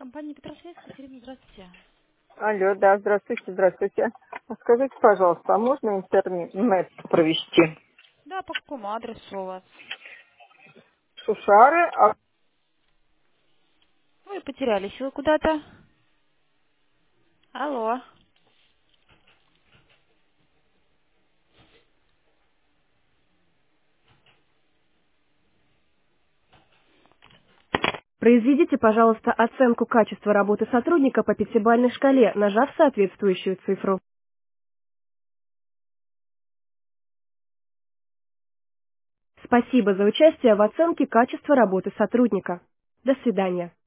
Компания Петросвет, Екатерина, здравствуйте. Алло, да, здравствуйте, здравствуйте. А скажите, пожалуйста, а можно интернет провести? Да, по какому адресу у вас? Шушары, Вы потерялись, вы куда-то? Алло. Произведите, пожалуйста, оценку качества работы сотрудника по пятибалльной шкале, нажав соответствующую цифру. Спасибо за участие в оценке качества работы сотрудника. До свидания.